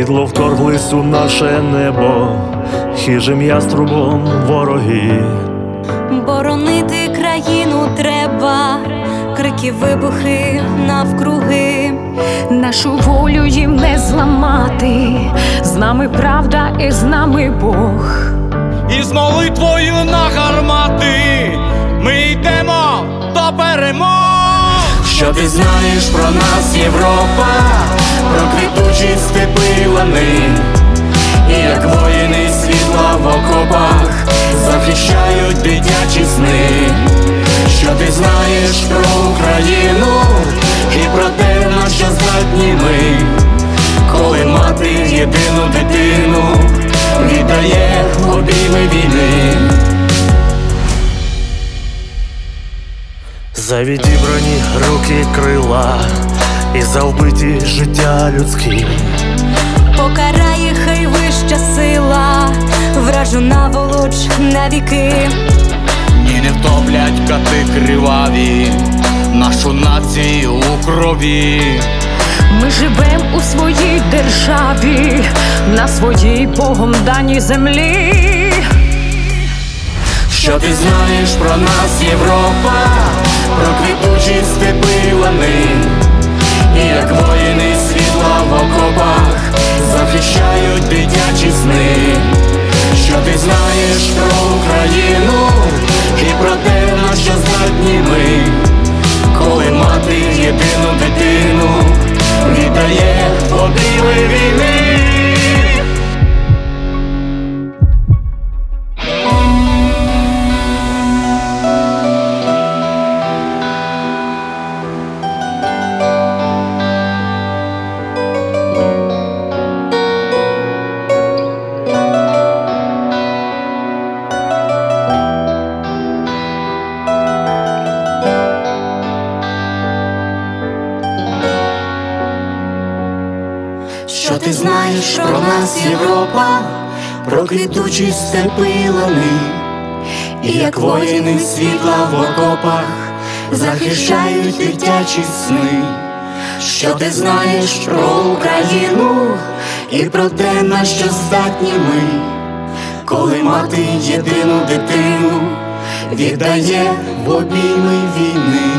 Підло вторглись у наше небо, хижим яструбом вороги. Боронити країну треба, крики, вибухи навкруги. Нашу волю їм не зламати, з нами правда і з нами Бог. І з молитвою на гармати ми йдемо до перемог. Що ти знаєш про нас, Європа, про квітучі степи, лани, і як воїни світла в окопах захищають дитячі сни. Що ти знаєш про Україну і про те, на що здатні ми, коли мати єдину дитину віддає в обійми війни. За відібрані руки крила і за вбиті життя людські. Покарає хай вища сила, вражу наволоч навіки. Ні, не втоплять кати криваві нашу націю у крові. Ми живем у своїй державі, на своїй Богом даній землі. Що ти знаєш про нас, Європа, про квітучі степи, лани, і як воїни світла в окопах захищають дитячі сни. Що ти знаєш про Україну і про те, на що здатні ми, коли мати єдину дитину віддає в обійми війни. Що ти знаєш про нас, Європа, про квітучі степи, лани, і як воїни світла в окопах захищають дитячі сни. Що ти знаєш про Україну і про те, на що здатні ми, коли мати єдину дитину віддає в обійми війни.